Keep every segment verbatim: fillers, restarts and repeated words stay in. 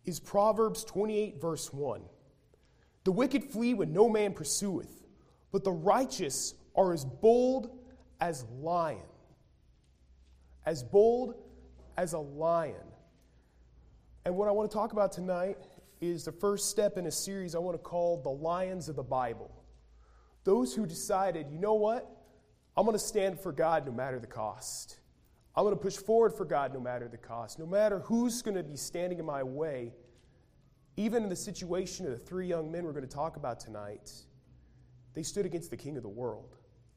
is Proverbs twenty-eight, verse one. The wicked flee when no man pursueth, but the righteous are as bold as lion. As bold as a lion. And what I want to talk about tonight is the first step in a series I want to call The Lions of the Bible. Those who decided, you know what? I'm going to stand for God no matter the cost. I'm going to push forward for God no matter the cost. No matter who's going to be standing in my way, even in the situation of the three young men we're going to talk about tonight, they stood against the king of the world.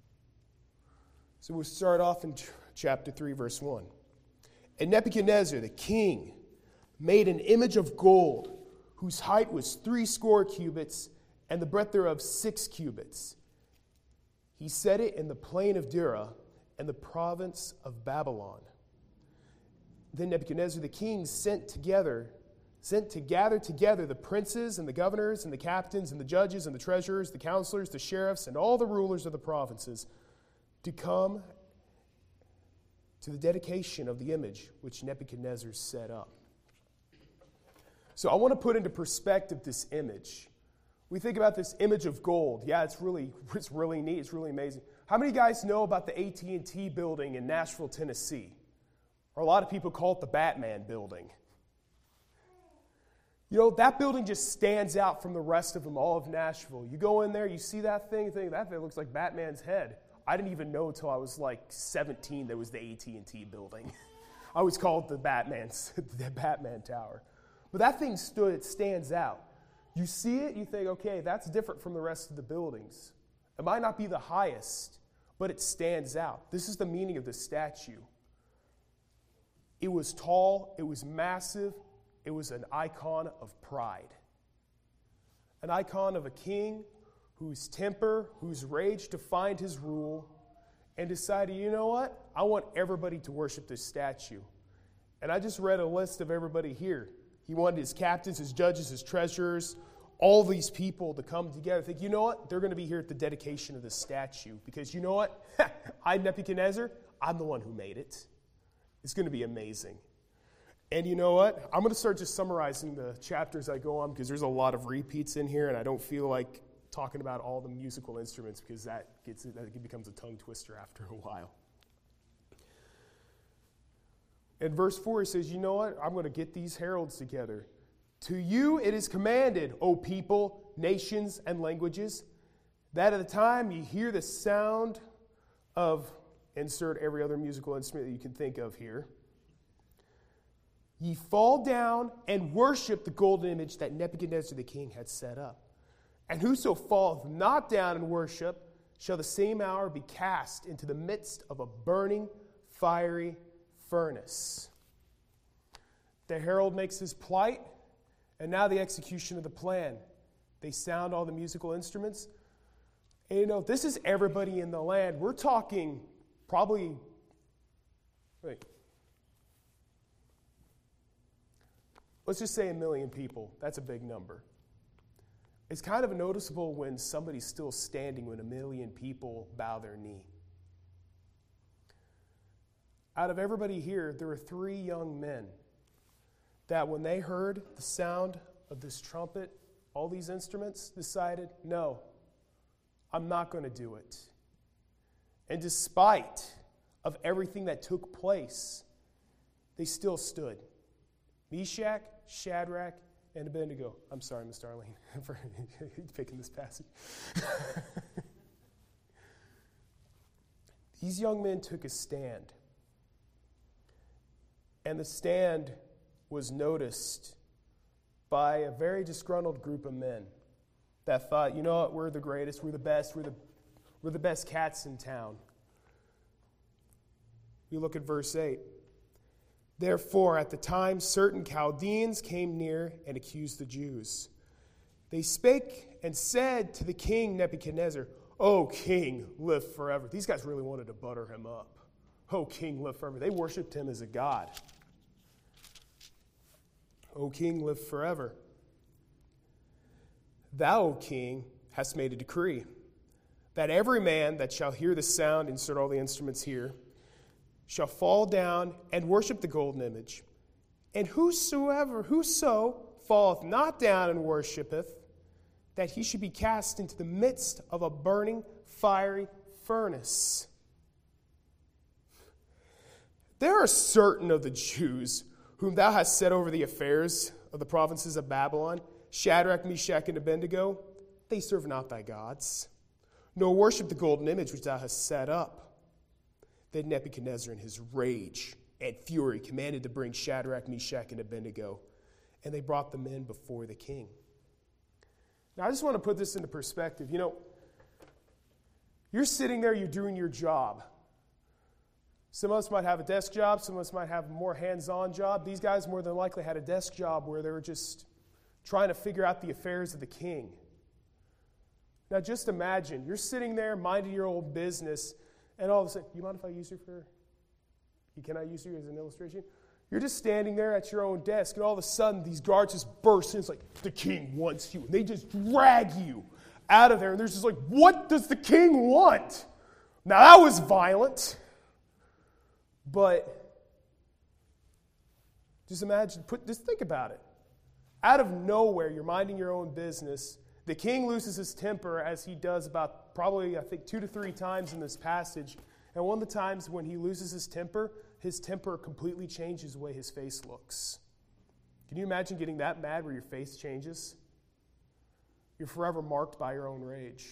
So we'll start off in chapter three, verse one. And Nebuchadnezzar, the king, made an image of gold, whose height was three score cubits, and the breadth thereof six cubits. He set it in the plain of Dura, and the province of Babylon. Then Nebuchadnezzar the king sent together, sent to gather together the princes and the governors and the captains and the judges and the treasurers, the counselors, the sheriffs, and all the rulers of the provinces to come to the dedication of the image which Nebuchadnezzar set up. So I want to put into perspective this image. We think about this image of gold. Yeah, it's really, it's really neat. It's really amazing. How many guys know about the A T and T building in Nashville, Tennessee? Or a lot of people call it the Batman building. You know, that building just stands out from the rest of them, all of Nashville. You go in there, you see that thing, you think, that thing looks like Batman's head. I didn't even know until I was like seventeen that was the A T and T building. I always called it the Batman's, the Batman Tower. But that thing stood, it stands out. You see it, you think, okay, that's different from the rest of the buildings. It might not be the highest, but it stands out. This is the meaning of the statue. It was tall, it was massive, it was an icon of pride. An icon of a king whose temper, whose rage defined his rule, and decided, you know what? I want everybody to worship this statue. And I just read a list of everybody here. He wanted his captains, his judges, his treasurers, all these people to come together. Think, you know what? They're going to be here at the dedication of this statue. Because you know what? I'm Nebuchadnezzar. I'm the one who made it. It's going to be amazing. And you know what? I'm going to start just summarizing the chapters I go on because there's a lot of repeats in here, and I don't feel like talking about all the musical instruments because that gets that becomes a tongue twister after a while. In verse four, he says, you know what? I'm going to get these heralds together. To you it is commanded, O people, nations, and languages, that at the time you hear the sound of, insert every other musical instrument that you can think of here, ye fall down and worship the golden image that Nebuchadnezzar the king had set up. And whoso falleth not down and worship shall the same hour be cast into the midst of a burning, fiery furnace. The herald makes his plight, and now the execution of the plan. They sound all the musical instruments. And you know, this is everybody in the land. We're talking probably, wait, let's just say a million people. That's a big number. It's kind of noticeable when somebody's still standing when a million people bow their knee. Out of everybody here, there were three young men that when they heard the sound of this trumpet, all these instruments, decided, no, I'm not going to do it. And despite of everything that took place, they still stood. Meshach, Shadrach, and Abednego. I'm sorry, Miss Darlene, for picking this passage. These young men took a stand. And the stand was noticed by a very disgruntled group of men that thought, you know what, we're the greatest, we're the best, we're the, we're the best cats in town. You look at verse eight. Therefore, at the time, certain Chaldeans came near and accused the Jews. They spake and said to the king Nebuchadnezzar, O king, live forever. These guys really wanted to butter him up. O king, live forever. They worshipped him as a god. O king, live forever. Thou, O king, hast made a decree that every man that shall hear the sound, insert all the instruments here, shall fall down and worship the golden image. And whosoever, whoso falleth not down and worshipeth, that he should be cast into the midst of a burning fiery furnace. There are certain of the Jews whom thou hast set over the affairs of the provinces of Babylon, Shadrach, Meshach, and Abednego. They serve not thy gods, nor worship the golden image which thou hast set up. Then Nebuchadnezzar in his rage and fury commanded to bring Shadrach, Meshach, and Abednego, and they brought them in before the king. Now I just want to put this into perspective. You know, you're sitting there, you're doing your job. Some of us might have a desk job. Some of us might have a more hands-on job. These guys more than likely had a desk job where they were just trying to figure out the affairs of the king. Now just imagine, you're sitting there minding your own business, and all of a sudden, you mind if I use you for, can I use you as an illustration? You're just standing there at your own desk, and all of a sudden, these guards just burst in. It's like, the king wants you. And they just drag you out of there, and they're just like, what does the king want? Now that was violent. But just imagine, put, just think about it. Out of nowhere, you're minding your own business. The king loses his temper, as he does about probably, I think, two to three times in this passage. And one of the times when he loses his temper, his temper completely changes the way his face looks. Can you imagine getting that mad where your face changes? You're forever marked by your own rage.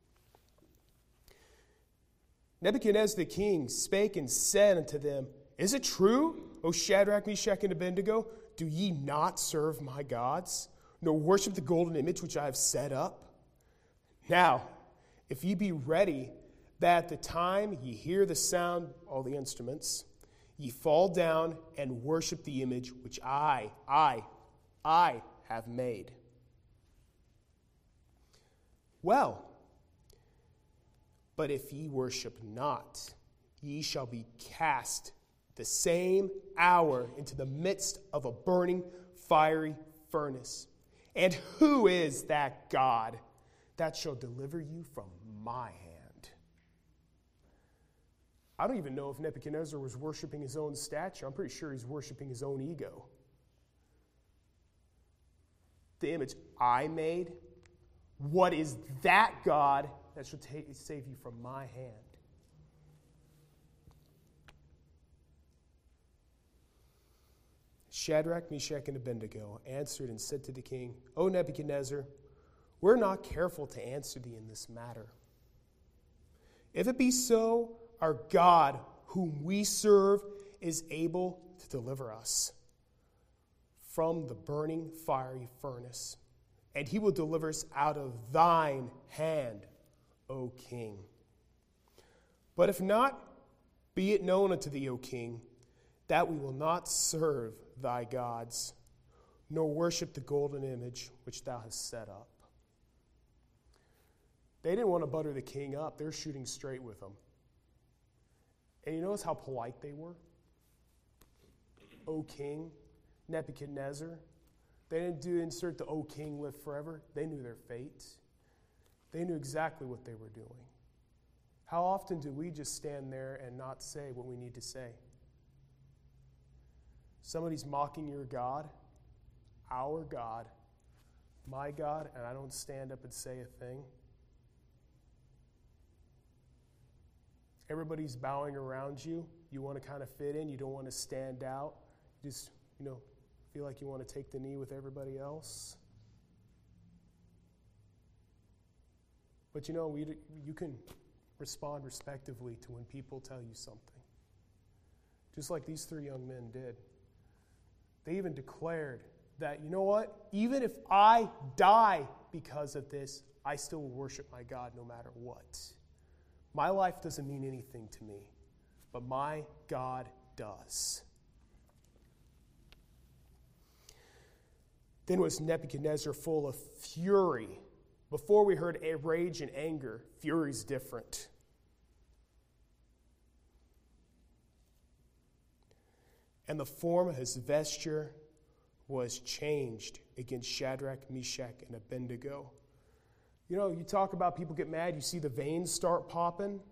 Nebuchadnezzar the king spake and said unto them, Is it true, O Shadrach, Meshach, and Abednego? Do ye not serve my gods, nor worship the golden image which I have set up? Now, if ye be ready, that at the time ye hear the sound, all the instruments, ye fall down and worship the image which I, I, I have made. Well, but if ye worship not, ye shall be cast the same hour into the midst of a burning fiery furnace. And who is that God that shall deliver you from my hand? I don't even know if Nebuchadnezzar was worshiping his own statue. I'm pretty sure he's worshiping his own ego. The image I made, what is that God that shall take, save you from my hand? Shadrach, Meshach, and Abednego answered and said to the king, O Nebuchadnezzar, we're not careful to answer thee in this matter. If it be so, our God, whom we serve, is able to deliver us from the burning fiery furnace, and he will deliver us out of thine hand, O king. But if not, be it known unto thee, O king, that we will not serve thy gods, nor worship the golden image which thou hast set up. They didn't want to butter the king up. They're shooting straight with him. And you notice how polite they were? O king, Nebuchadnezzar. They didn't do insert the O king live forever. They knew their fate. They knew exactly what they were doing. How often do we just stand there and not say what we need to say? Somebody's mocking your God, our God, my God, and I don't stand up and say a thing. Everybody's bowing around you. You want to kind of fit in. You don't want to stand out. You just, you know, feel like you want to take the knee with everybody else. But you know, we, you can respond respectively to when people tell you something. Just like these three young men did. They even declared that, you know what? Even if I die because of this, I still will worship my God no matter what. My life doesn't mean anything to me, but my God does. Then was Nebuchadnezzar full of fury. Before we heard rage and anger, fury's different. And the form of his vesture was changed against Shadrach, Meshach, and Abednego. You know, you talk about people get mad, you see the veins start popping.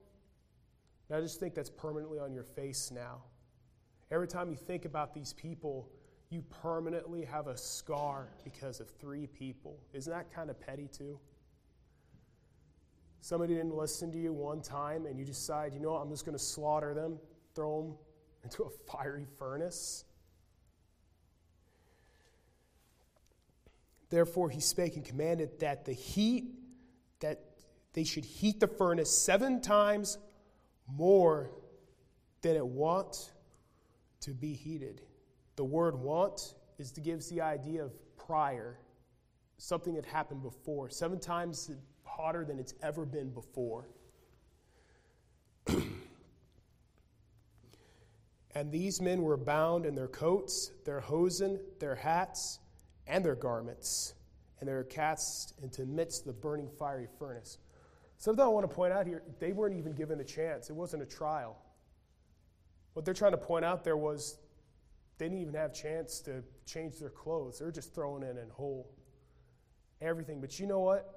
And I just think that's permanently on your face now. Every time you think about these people, you permanently have a scar because of three people. Isn't that kind of petty too? Somebody didn't listen to you one time and you decide, you know what, I'm just going to slaughter them, throw them into a fiery furnace. Therefore he spake and commanded that the heat, that they should heat the furnace seven times more than it wont to be heated. The word want is to gives the idea of prior, something that happened before, seven times hotter than it's ever been before. And these men were bound in their coats, their hosen, their hats, and their garments, and they were cast into the midst of the burning fiery furnace. Something I want to point out here, they weren't even given a chance. It wasn't a trial. What they're trying to point out there was they didn't even have a chance to change their clothes. They're just thrown in and whole. Everything. But you know what?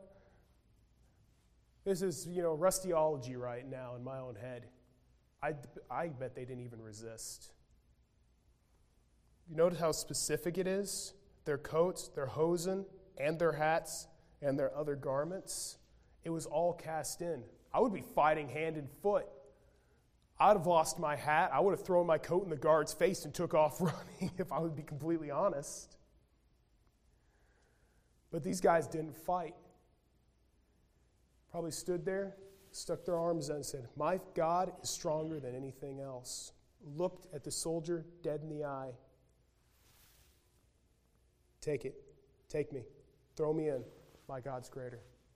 This is, you know, rustyology right now in my own head. I, I bet they didn't even resist. You notice how specific it is? Their coats, their hosen, and their hats, and their other garments. It was all cast in. I would be fighting hand and foot. I'd have lost my hat. I would have thrown my coat in the guard's face and took off running, if I would be completely honest. But these guys didn't fight. Probably stood there, stuck their arms out and said, my God is stronger than anything else. Looked at the soldier dead in the eye. Take it. Take me. Throw me in. My God's greater.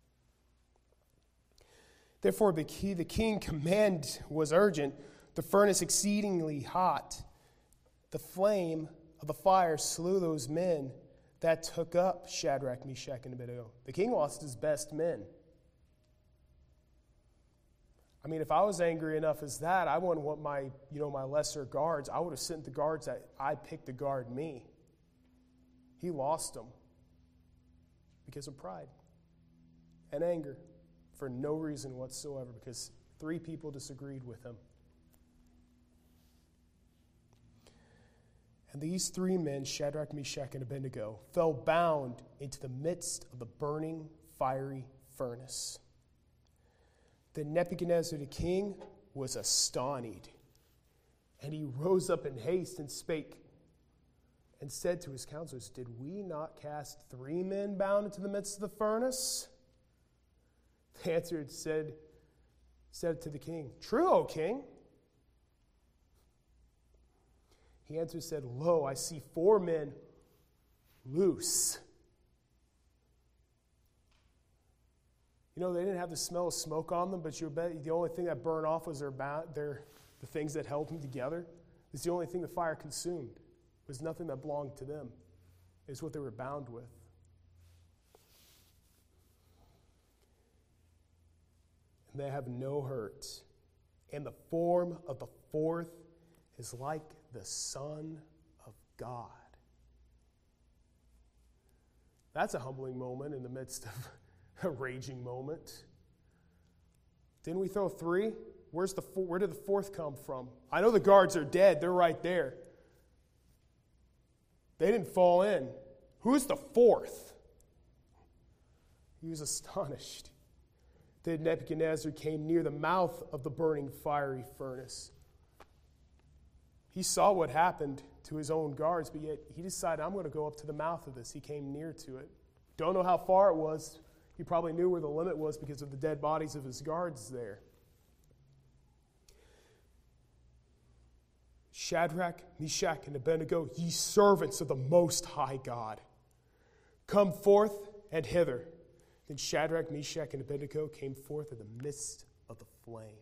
Therefore, the king command was urgent, the furnace exceedingly hot. The flame of the fire slew those men that took up Shadrach, Meshach, and Abednego. The king lost his best men. I mean, if I was angry enough as that, I wouldn't want my, you know, my lesser guards. I would have sent the guards that I picked to guard me. He lost them because of pride and anger for no reason whatsoever, because three people disagreed with him. And these three men, Shadrach, Meshach, and Abednego, fell bound into the midst of the burning fiery furnace. Then Nebuchadnezzar the king was astonished, and he rose up in haste and spake and said to his counselors, did we not cast three men bound into the midst of the furnace? They answered, said, said to the king, true, O king. He answered, said, lo, I see four men loose. You know, they didn't have the smell of smoke on them, but you bet the only thing that burned off was their, their the things that held them together. It's the only thing the fire consumed. It was nothing that belonged to them. It's what they were bound with. And they have no hurt. And the form of the fourth is like the Son of God. That's a humbling moment in the midst of a raging moment. Didn't we throw three? Where's the four, where did the fourth come from? I know the guards are dead. They're right there. They didn't fall in. Who's the fourth? He was astonished. Then Nebuchadnezzar came near the mouth of the burning fiery furnace. He saw what happened to his own guards, but yet he decided, I'm going to go up to the mouth of this. He came near to it. Don't know how far it was. He probably knew where the limit was because of the dead bodies of his guards there. Shadrach, Meshach, and Abednego, ye servants of the Most High God, come forth and hither. Then Shadrach, Meshach, and Abednego came forth in the midst of the flame.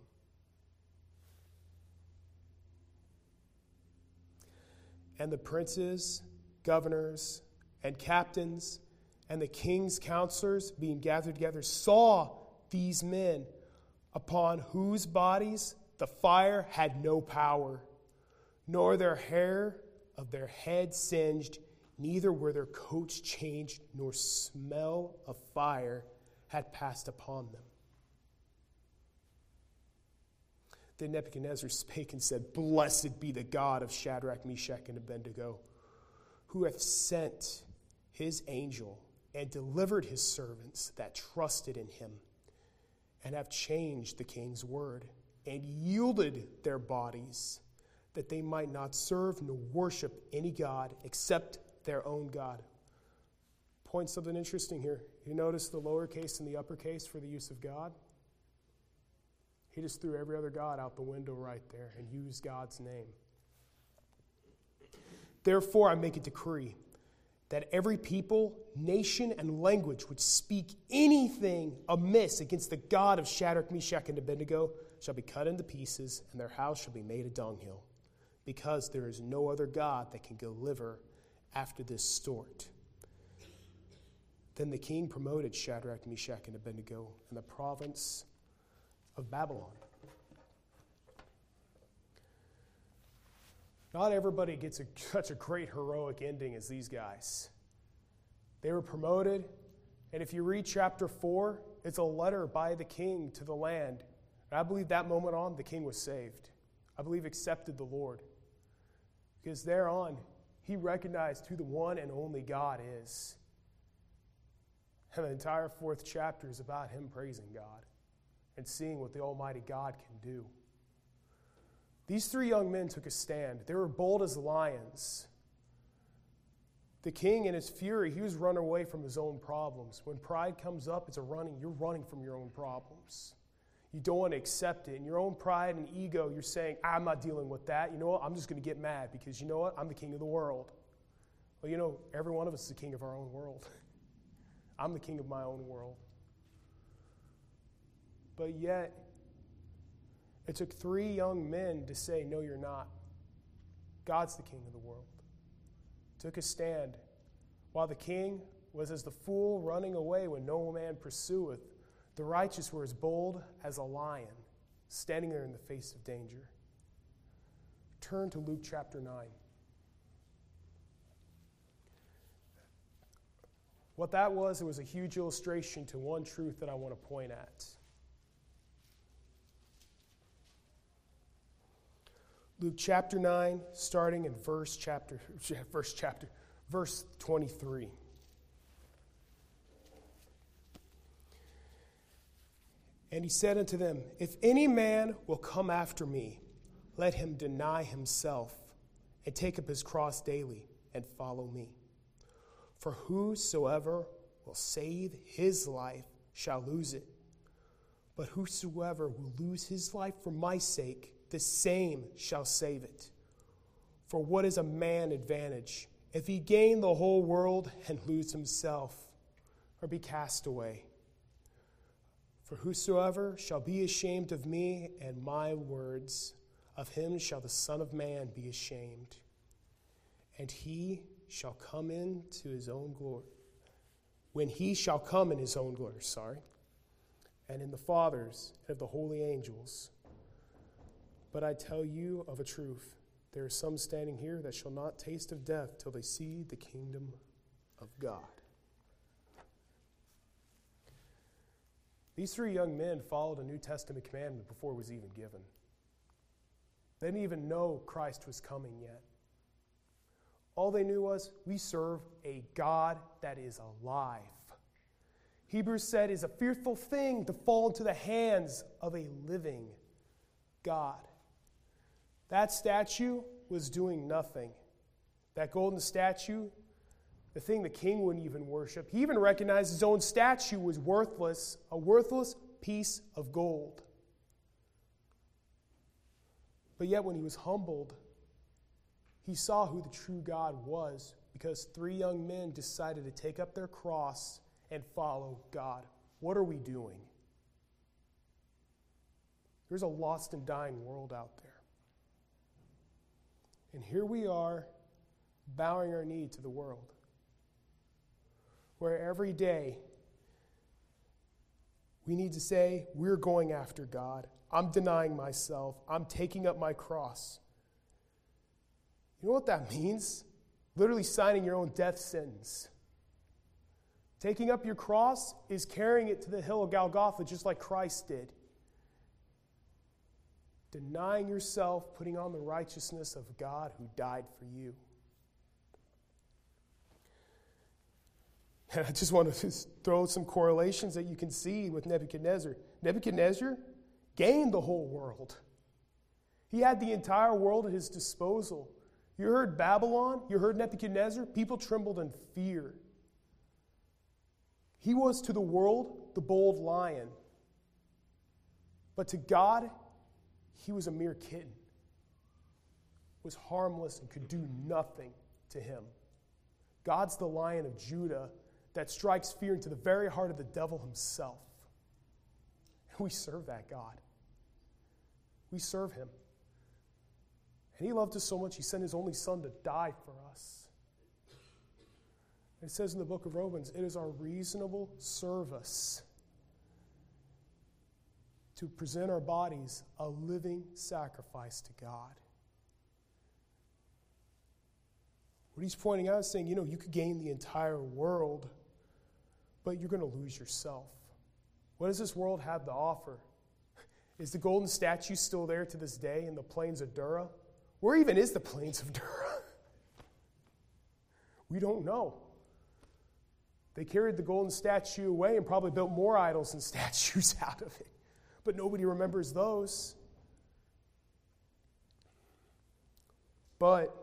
And the princes, governors, and captains, and the king's counselors, being gathered together, saw these men, upon whose bodies the fire had no power, nor their hair of their head singed, neither were their coats changed, nor smell of fire had passed upon them. Then Nebuchadnezzar spake and said, blessed be the God of Shadrach, Meshach, and Abednego, who hath sent his angel and delivered his servants that trusted in him, and have changed the king's word, and yielded their bodies, that they might not serve nor worship any god except their own God. Point something interesting here. You notice the lowercase and the uppercase for the use of God? He just threw every other god out the window right there and used God's name. Therefore, I make a decree that every people, nation, and language which speak anything amiss against the God of Shadrach, Meshach, and Abednego shall be cut into pieces, and their house shall be made a dunghill, because there is no other God that can deliver after this sort. Then the king promoted Shadrach, Meshach, and Abednego in the province of Babylon. Not everybody gets a, such a great heroic ending as these guys. They were promoted, and if you read chapter four, it's a letter by the king to the land. And I believe that moment on, the king was saved. I believe accepted the Lord. Because thereon, he recognized who the one and only God is. And the entire fourth chapter is about him praising God and seeing what the Almighty God can do. These three young men took a stand. They were bold as lions. The king, in his fury, he was running away from his own problems. When pride comes up, it's a running. You're running from your own problems. You don't want to accept it. In your own pride and ego, you're saying, I'm not dealing with that. You know what? I'm just going to get mad because you know what? I'm the king of the world. Well, you know, every one of us is the king of our own world. I'm the king of my own world. But yet, it took three young men to say, no, you're not. God's the king of the world. Took a stand. While the king was as the fool running away when no man pursueth, the righteous were as bold as a lion, standing there in the face of danger. Turn to Luke chapter nine. What that was, it was a huge illustration to one truth that I want to point at. Luke chapter nine, starting in verse chapter, verse chapter, verse twenty-three. And he said unto them, if any man will come after me, let him deny himself, and take up his cross daily, and follow me. For whosoever will save his life shall lose it. But whosoever will lose his life for my sake, the same shall save it. For what is a man advantage if he gain the whole world and lose himself, or be cast away? For whosoever shall be ashamed of me and my words, of him shall the Son of Man be ashamed. And he shall come into his own glory. When he shall come in his own glory, sorry, and in the Father's and of the holy angels. But I tell you of a truth, there are some standing here that shall not taste of death till they see the kingdom of God. These three young men followed a New Testament commandment before it was even given. They didn't even know Christ was coming yet. All they knew was, we serve a God that is alive. Hebrews said, it is a fearful thing to fall into the hands of a living God. That statue was doing nothing. That golden statue, the thing the king wouldn't even worship, he even recognized his own statue was worthless, a worthless piece of gold. But yet when he was humbled, he saw who the true God was, because three young men decided to take up their cross and follow God. What are we doing? There's a lost and dying world out there. And here we are, bowing our knee to the world, where every day we need to say, we're going after God. I'm denying myself. I'm taking up my cross. You know what that means? Literally signing your own death sentence. Taking up your cross is carrying it to the hill of Golgotha, just like Christ did. Denying yourself, putting on the righteousness of God who died for you. And I just want to just throw some correlations that you can see with Nebuchadnezzar. Nebuchadnezzar gained the whole world. He had the entire world at his disposal. You heard Babylon, you heard Nebuchadnezzar, people trembled in fear. He was to the world the bold lion. But to God, he was a mere kitten. Was harmless and could do nothing to him. God's the Lion of Judah that strikes fear into the very heart of the devil himself. And we serve that God. We serve him. And he loved us so much, he sent his only son to die for us. It says in the book of Romans, it is our reasonable service to present our bodies a living sacrifice to God. What he's pointing out is saying, you know, you could gain the entire world, but you're going to lose yourself. What does this world have to offer? Is the golden statue still there to this day in the plains of Dura? Where even is the plains of Dura? We don't know. They carried the golden statue away and probably built more idols and statues out of it. But nobody remembers those. But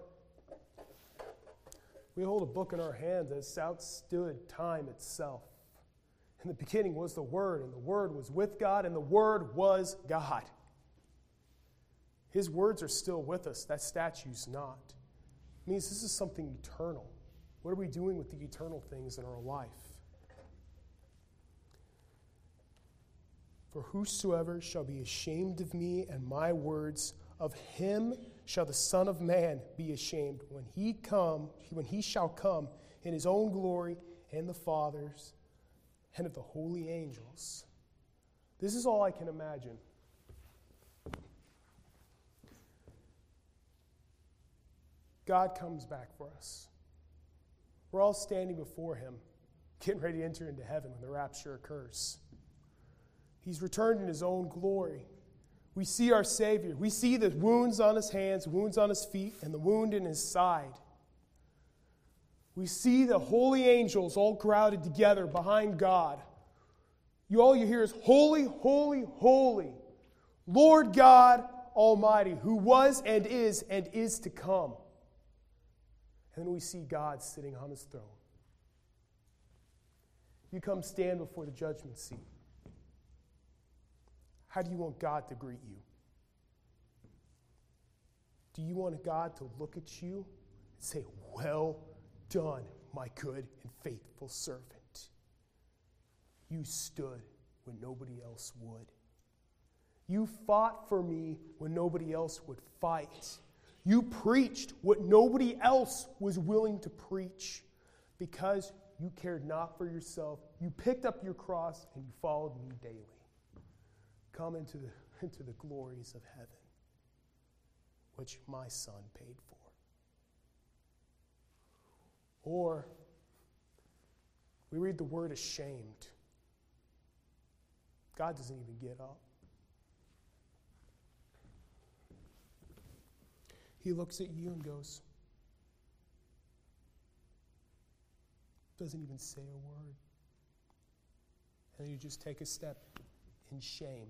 we hold a book in our hand that's outstood time itself. In the beginning was the Word, and the Word was with God, and the Word was God. His words are still with us. That statue's not. It means this is something eternal. What are we doing with the eternal things in our life? For whosoever shall be ashamed of me and my words, of him shall the Son of Man be ashamed when he come, when he shall come in his own glory and the Father's and of the holy angels. This is all I can imagine. God comes back for us. We're all standing before him, getting ready to enter into heaven when the rapture occurs. He's returned in his own glory. We see our Savior. We see the wounds on his hands, wounds on his feet, and the wound in his side. We see the holy angels all crowded together behind God. You all you hear is, holy, holy, holy, Lord God Almighty, who was and is and is to come. And then we see God sitting on his throne. You come stand before the judgment seat. How do you want God to greet you? Do you want God to look at you and say, well done, my good and faithful servant? You stood when nobody else would. You fought for me when nobody else would fight. You preached what nobody else was willing to preach because you cared not for yourself. You picked up your cross and you followed me daily. Come into the, into the glories of heaven, which my Son paid for. Or we read the word ashamed. God doesn't even get up. He looks at you and goes, doesn't even say a word. And you just take a step in shame.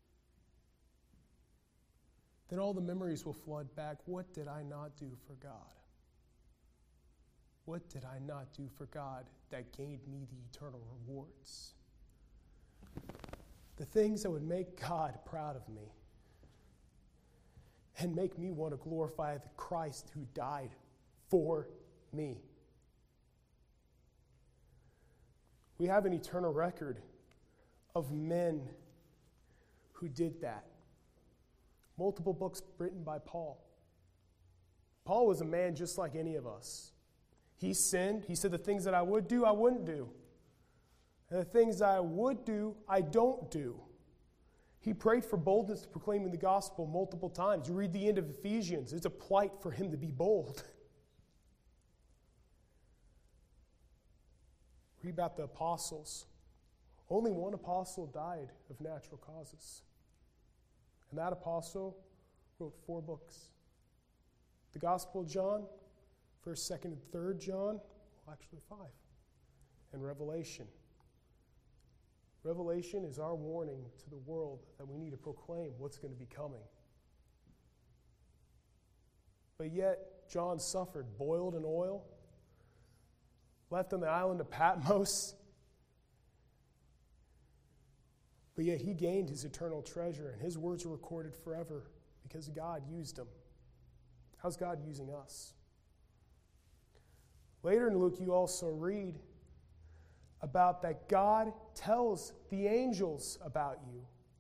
Then all the memories will flood back. What did I not do for God? What did I not do for God that gained me the eternal rewards? The things that would make God proud of me and make me want to glorify the Christ who died for me. We have an eternal record of men who did that. Multiple books written by Paul. Paul was a man just like any of us. He sinned. He said the things that I would do, I wouldn't do. And the things I would do, I don't do. He prayed for boldness to proclaim the gospel multiple times. You read the end of Ephesians. It's a plight for him to be bold. Read about the apostles. Only one apostle died of natural causes. And that apostle wrote four books. The Gospel of John, first, second, and third John, well, actually five. and Revelation. Revelation is our warning to the world that we need to proclaim what's going to be coming. But yet, John suffered, boiled in oil, left on the island of Patmos. But yet he gained his eternal treasure, and his words are recorded forever because God used him. How's God using us? Later in Luke, you also read about that God tells the angels about you.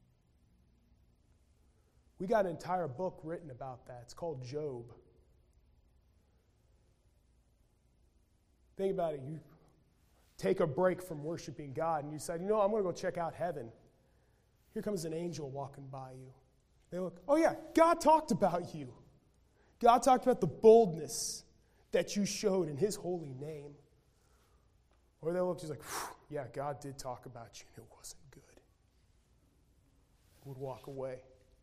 We got an entire book written about that. It's called Job. Think about it. You take a break from worshiping God and you decide, you know, I'm going to go check out heaven. Here comes an angel walking by you. They look, oh yeah, God talked about you. God talked about the boldness that you showed in his holy name. Or they look just like, yeah, God did talk about you and it wasn't good. Would walk away.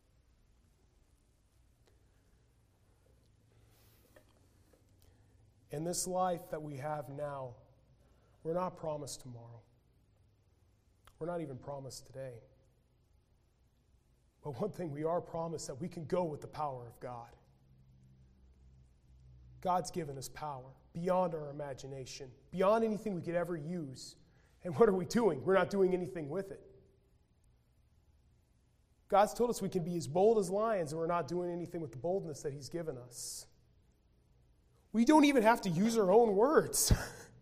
In this life that we have now, we're not promised tomorrow. We're not even promised today. But one thing we are promised, that we can go with the power of God. God's given us power beyond our imagination, beyond anything we could ever use. And what are we doing? We're not doing anything with it. God's told us we can be as bold as lions, and we're not doing anything with the boldness that he's given us. We don't even have to use our own words.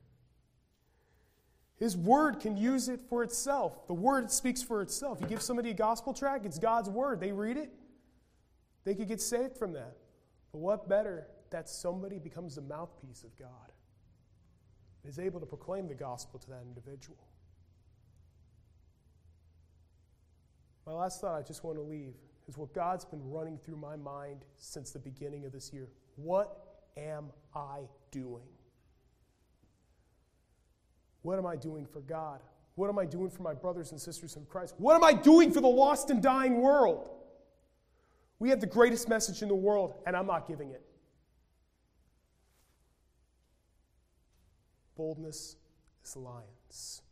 His word can use it for itself. The word speaks for itself. You give somebody a gospel tract, it's God's word. They read it, they could get saved from that. But what better that somebody becomes the mouthpiece of God, is able to proclaim the gospel to that individual. My last thought I just want to leave is what God's been running through my mind since the beginning of this year. What am I doing? What am I doing for God? What am I doing for my brothers and sisters in Christ? What am I doing for the lost and dying world? We have the greatest message in the world, and I'm not giving it. Boldness is lions.